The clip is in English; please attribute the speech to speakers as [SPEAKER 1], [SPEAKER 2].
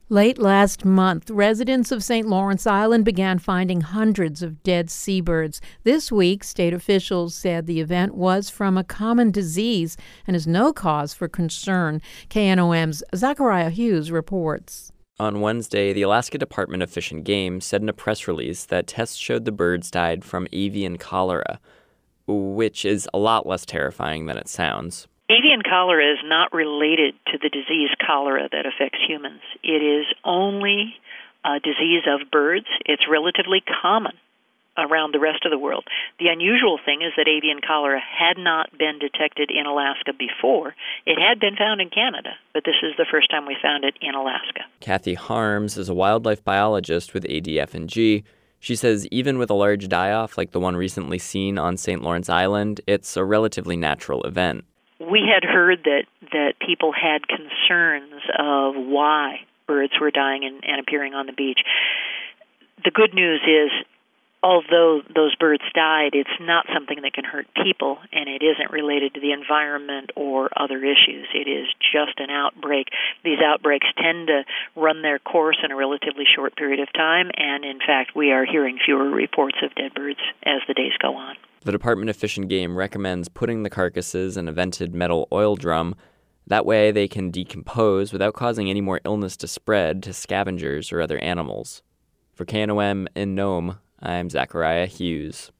[SPEAKER 1] Late last month, residents of St. Lawrence Island began finding hundreds of dead seabirds. This week, state officials said the event was from a common disease and is no cause for concern. KNOM's Zachariah Hughes reports.
[SPEAKER 2] On Wednesday, the Alaska Department of Fish and Game said in a press release that tests showed the birds died from avian cholera, which is a lot less terrifying than it sounds.
[SPEAKER 3] Avian cholera is not related to the disease cholera that affects humans. It is only a disease of birds. It's relatively common around the rest of the world. The unusual thing is that avian cholera had not been detected in Alaska before. It had been found in Canada, but this is the first time we found it in Alaska.
[SPEAKER 2] Kathy Harms is a wildlife biologist with ADF&G. She says even with a large die-off like the one recently seen on St. Lawrence Island, it's a relatively natural event.
[SPEAKER 3] We had heard that people had concerns of why birds were dying and appearing on the beach. The good news is, although those birds died, it's not something that can hurt people, and it isn't related to the environment or other issues. It is just an outbreak. These outbreaks tend to run their course in a relatively short period of time, and in fact, we are hearing fewer reports of dead birds as the days go on.
[SPEAKER 2] The Department of Fish and Game recommends putting the carcasses in a vented metal oil drum. That way they can decompose without causing any more illness to spread to scavengers or other animals. For KNOM in Nome, I'm Zachariah Hughes.